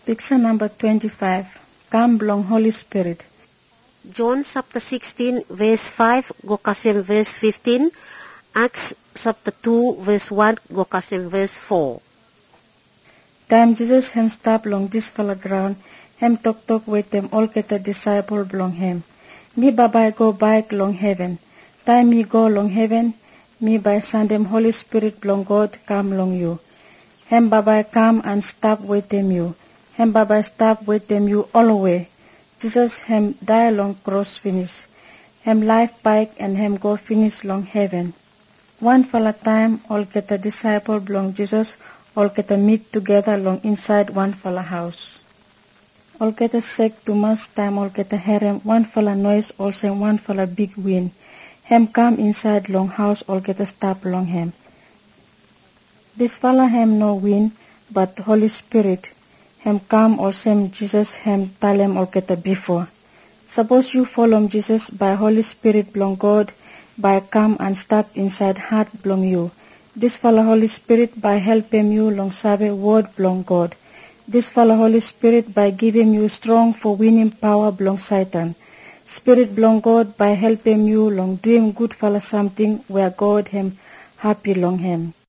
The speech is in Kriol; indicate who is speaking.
Speaker 1: Picture number 25. Come belong Holy Spirit.
Speaker 2: John chapter 16 verse 5 go kasem verse 15. Acts chapter 2 verse 1 go kasem verse 4.
Speaker 1: Time Jesus hem stop long this fella ground, hem talk with them all get a disciple belong him. Me bye go back long heaven. Time me go long heaven, me by send them Holy Spirit belong God come long you. Hem bye come and stop with them you. Hem bye stop with them you all away. Jesus hem die long cross finish. Hem life bike and hem go finish long heaven. One fella time all get a disciple belong Jesus, all get a meet together long inside one fella house. All get a sick too much time all get a harem, one fella noise also one fella big wind. Hem come inside long house all get a stop long hem. This fella hem no wind but Holy Spirit. Hem come also Jesus hem tell him all get a before. Suppose you follow Jesus by Holy Spirit belong God, by come and stop inside heart belong you. This follow Holy Spirit by helping you long sabe word belong God. This follow Holy Spirit by giving you strong for winning power belong Satan. Spirit belong God by helping you long doing good follow something where God him happy long him.